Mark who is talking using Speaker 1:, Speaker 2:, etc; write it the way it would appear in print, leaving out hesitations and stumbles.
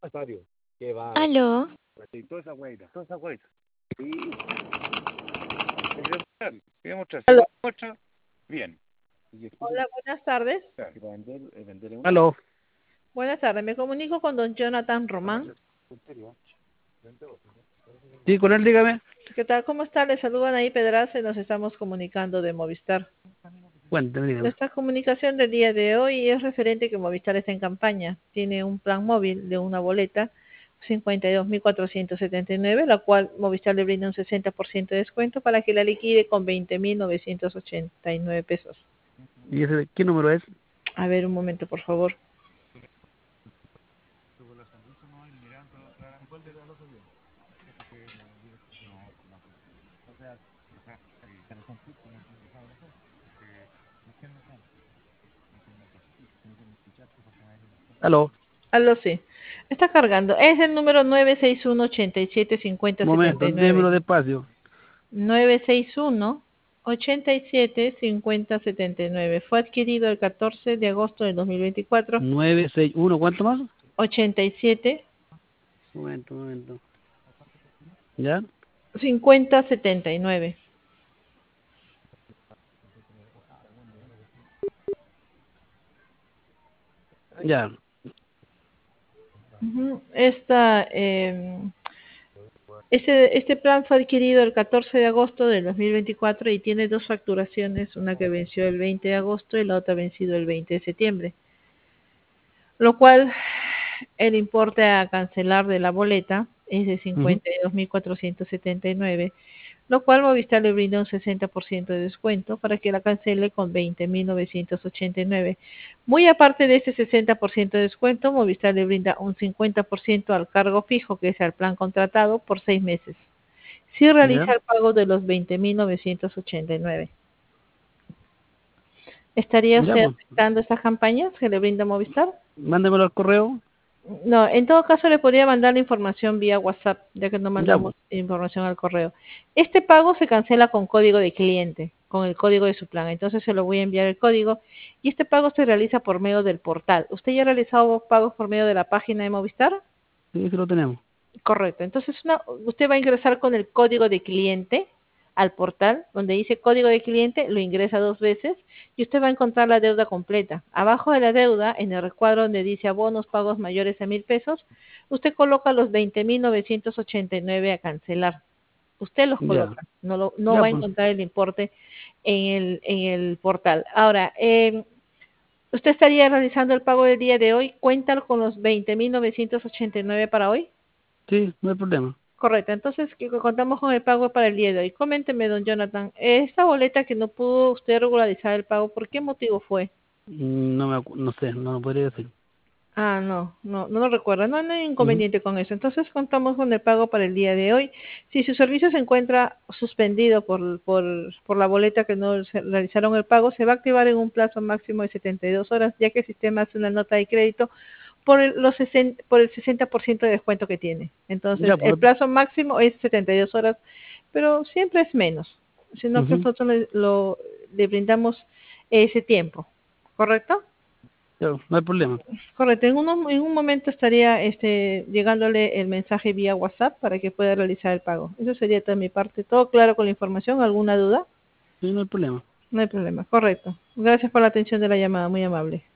Speaker 1: Aló,
Speaker 2: Aló. Hola, buenas tardes.
Speaker 3: Aló.
Speaker 2: Buenas tardes, me comunico con don Jonathan Román.
Speaker 3: Sí, con él, dígame.
Speaker 2: ¿Qué tal? ¿Cómo está? Le saludan ahí Pedraza y nos estamos comunicando de Movistar.
Speaker 3: Cuénteme, dígame.
Speaker 2: Nuestra comunicación del día de hoy es referente que Movistar está en campaña. Tiene un plan móvil de una boleta 52.479, la cual Movistar le brinda un 60% de descuento para que la liquide con 20.989 pesos.
Speaker 3: ¿Y ese qué número es?
Speaker 2: A ver, un momento, por favor.
Speaker 3: Aló.
Speaker 2: Aló, sí. Está cargando. Es el número 961 87 50
Speaker 3: Un momento,
Speaker 2: 79.
Speaker 3: démelo despacio.
Speaker 2: 961 87 50 79. Fue adquirido el 14 de agosto del 2024.
Speaker 3: 961, ¿cuánto más?
Speaker 2: 87
Speaker 3: Un momento, un momento. ¿Ya?
Speaker 2: 50 79.
Speaker 3: Ya.
Speaker 2: Ujú. Este plan fue adquirido el 14 de agosto del 2024 y tiene dos facturaciones, una que venció el 20 de agosto y la otra vencido el 20 de septiembre. Lo cual el importe a cancelar de la boleta es de 52.479, lo cual Movistar le brinda un 60% de descuento para que la cancele con 20.989. Muy aparte de ese 60% de descuento, Movistar le brinda un 50% al cargo fijo, que es el plan contratado, por 6 meses. Si
Speaker 3: ¿Ya?
Speaker 2: realiza el pago de los 20.989. ¿Estaría
Speaker 3: Ya,
Speaker 2: usted
Speaker 3: pues.
Speaker 2: aceptando estas campañas que le brinda Movistar?
Speaker 3: Mándemelo al correo.
Speaker 2: No, en todo caso le podría mandar la información vía WhatsApp, ya que no
Speaker 3: Ya,
Speaker 2: mandamos
Speaker 3: pues.
Speaker 2: información al correo. Este pago se cancela con código de cliente, con el código de su plan. Entonces se lo voy a enviar el código y este pago se realiza por medio del portal. ¿Usted ya ha realizado pagos por medio de la página de Movistar?
Speaker 3: Sí, sí lo tenemos.
Speaker 2: Correcto. Entonces usted va a ingresar con el código de cliente al portal, donde dice código de cliente, lo ingresa 2 veces y usted va a encontrar la deuda completa. Abajo de la deuda, en el recuadro donde dice abonos pagos mayores a 1.000 pesos, usted coloca los 20.989 a cancelar. Usted los
Speaker 3: Ya.
Speaker 2: coloca, no
Speaker 3: Ya,
Speaker 2: va a
Speaker 3: pues.
Speaker 2: encontrar el importe en el portal. Ahora, ¿usted estaría realizando el pago del día de hoy? ¿Cuenta con los 20.989 para hoy?
Speaker 3: Sí, no hay problema.
Speaker 2: Correcto, entonces que contamos con el pago para el día de hoy. Coménteme, don Jonathan, esta boleta que no pudo usted regularizar el pago, ¿por qué motivo fue?
Speaker 3: No sé, no lo podría decir.
Speaker 2: Ah, no lo recuerdo. No hay
Speaker 3: Ujú.
Speaker 2: inconveniente con eso. Entonces contamos con el pago para el día de hoy. Si su servicio se encuentra suspendido por la boleta que no realizaron el pago, se va a activar en un plazo máximo de 72 horas, ya que el sistema hace una nota de crédito por el 60% de descuento que tiene. Entonces,
Speaker 3: Ya,
Speaker 2: el
Speaker 3: pues.
Speaker 2: plazo máximo es 72 horas, pero siempre es menos, sino que
Speaker 3: Ujú.
Speaker 2: nosotros le brindamos ese tiempo, ¿correcto?
Speaker 3: Ya, no hay problema.
Speaker 2: Correcto, en un momento estaría llegándole el mensaje vía WhatsApp para que pueda realizar el pago. Eso sería toda mi parte. ¿Todo claro con la información? ¿Alguna duda?
Speaker 3: Sí, no hay problema.
Speaker 2: No hay problema, correcto. Gracias por la atención de la llamada, muy amable.